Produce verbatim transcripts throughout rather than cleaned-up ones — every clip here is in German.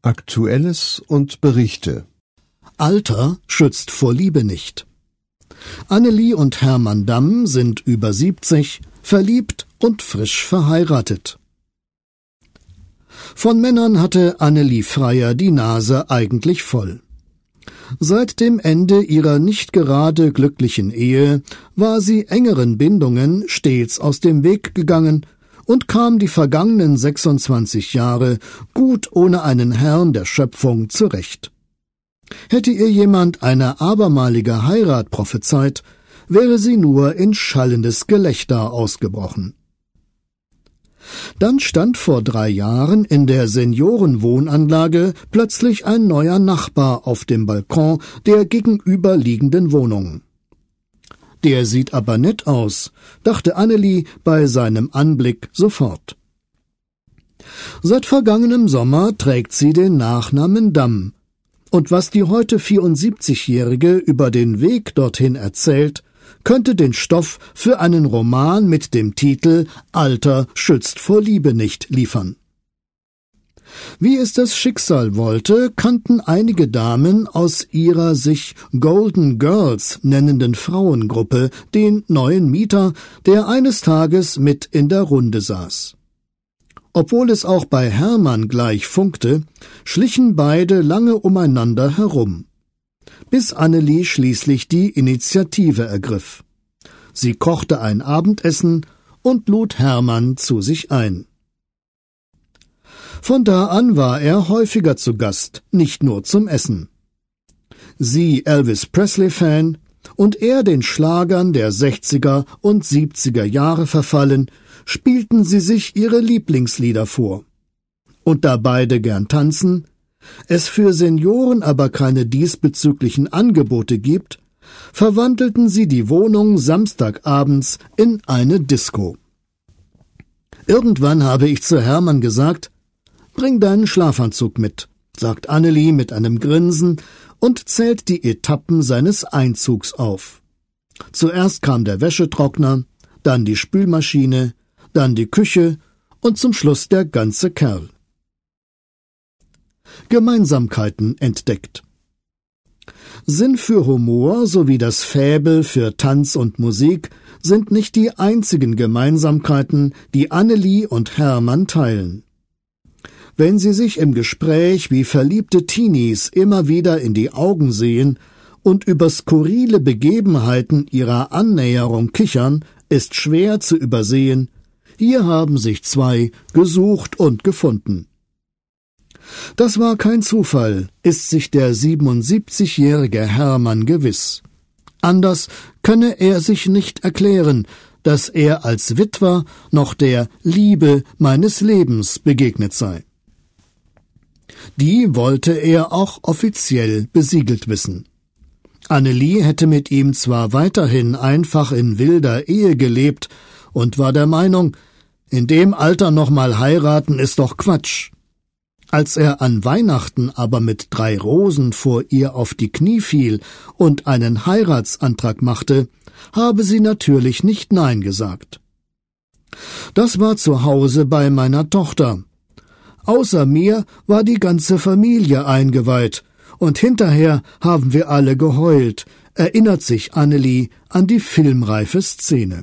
Aktuelles und Berichte. Alter schützt vor Liebe nicht. Annelie und Hermann Damm sind über siebzig, verliebt und frisch verheiratet. Von Männern hatte Annelie Freyer die Nase eigentlich voll. Seit dem Ende ihrer nicht gerade glücklichen Ehe war sie engeren Bindungen stets aus dem Weg gegangen und kam die vergangenen sechsundzwanzig Jahre gut ohne einen Herrn der Schöpfung zurecht. Hätte ihr jemand eine abermalige Heirat prophezeit, wäre sie nur in schallendes Gelächter ausgebrochen. Dann stand vor drei Jahren in der Seniorenwohnanlage plötzlich ein neuer Nachbar auf dem Balkon der gegenüberliegenden Wohnung. Der sieht aber nett aus, dachte Annelie bei seinem Anblick sofort. Seit vergangenem Sommer trägt sie den Nachnamen Damm, und was die heute vierundsiebzigjährige über den Weg dorthin erzählt, könnte den Stoff für einen Roman mit dem Titel »Alter schützt vor Liebe nicht« liefern. Wie es das Schicksal wollte, kannten einige Damen aus ihrer sich Golden Girls nennenden Frauengruppe den neuen Mieter, der eines Tages mit in der Runde saß. Obwohl es auch bei Hermann gleich funkte, schlichen beide lange umeinander herum, bis Annelie schließlich die Initiative ergriff. Sie kochte ein Abendessen und lud Hermann zu sich ein. Von da an war er häufiger zu Gast, nicht nur zum Essen. Sie Elvis Presley-Fan und er den Schlagern der sechziger und siebziger Jahre verfallen, spielten sie sich ihre Lieblingslieder vor. Und da beide gern tanzen, es für Senioren aber keine diesbezüglichen Angebote gibt, verwandelten sie die Wohnung samstagabends in eine Disco. Irgendwann habe ich zu Hermann gesagt: »Bring deinen Schlafanzug mit«, sagt Annelie mit einem Grinsen und zählt die Etappen seines Einzugs auf. Zuerst kam der Wäschetrockner, dann die Spülmaschine, dann die Küche und zum Schluss der ganze Kerl. Gemeinsamkeiten entdeckt. Sinn für Humor sowie das Faible für Tanz und Musik sind nicht die einzigen Gemeinsamkeiten, die Annelie und Hermann teilen. Wenn sie sich im Gespräch wie verliebte Teenies immer wieder in die Augen sehen und über skurrile Begebenheiten ihrer Annäherung kichern, ist schwer zu übersehen: Hier haben sich zwei gesucht und gefunden. Das war kein Zufall, ist sich der siebenundsiebzigjährige Hermann gewiss. Anders könne er sich nicht erklären, dass er als Witwer noch der Liebe meines Lebens begegnet sei. Die wollte er auch offiziell besiegelt wissen. Annelie hätte mit ihm zwar weiterhin einfach in wilder Ehe gelebt und war der Meinung, in dem Alter noch mal heiraten ist doch Quatsch. Als er an Weihnachten aber mit drei Rosen vor ihr auf die Knie fiel und einen Heiratsantrag machte, habe sie natürlich nicht Nein gesagt. Das war zu Hause bei meiner Tochter. Außer mir war die ganze Familie eingeweiht, und hinterher haben wir alle geheult, erinnert sich Annelie an die filmreife Szene.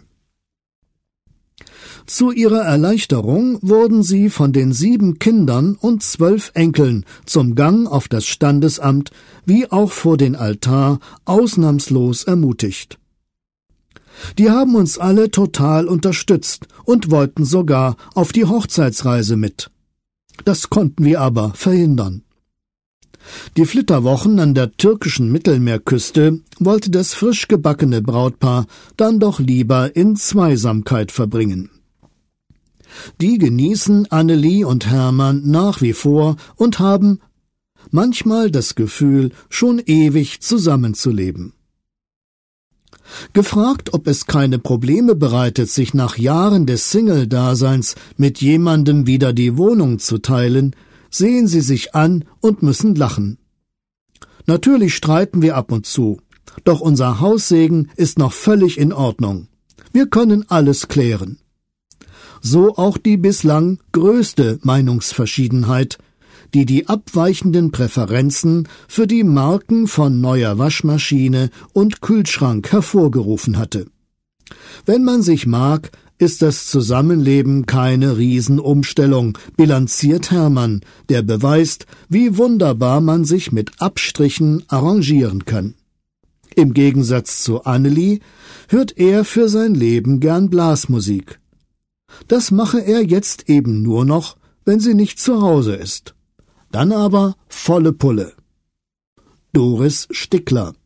Zu ihrer Erleichterung wurden sie von den sieben Kindern und zwölf Enkeln zum Gang auf das Standesamt wie auch vor den Altar ausnahmslos ermutigt. Die haben uns alle total unterstützt und wollten sogar auf die Hochzeitsreise mit. Das konnten wir aber verhindern. Die Flitterwochen an der türkischen Mittelmeerküste wollte das frisch gebackene Brautpaar dann doch lieber in Zweisamkeit verbringen. Die genießen Annelie und Hermann nach wie vor und haben manchmal das Gefühl, schon ewig zusammenzuleben. Gefragt, ob es keine Probleme bereitet, sich nach Jahren des Single-Daseins mit jemandem wieder die Wohnung zu teilen, sehen sie sich an und müssen lachen. Natürlich streiten wir ab und zu, doch unser Haussegen ist noch völlig in Ordnung. Wir können alles klären. So auch die bislang größte Meinungsverschiedenheit, die die abweichenden Präferenzen für die Marken von neuer Waschmaschine und Kühlschrank hervorgerufen hatte. Wenn man sich mag, ist das Zusammenleben keine Riesenumstellung, bilanziert Hermann, der beweist, wie wunderbar man sich mit Abstrichen arrangieren kann. Im Gegensatz zu Annelie hört er für sein Leben gern Blasmusik. Das mache er jetzt eben nur noch, wenn sie nicht zu Hause ist. Dann aber volle Pulle. Doris Stickler.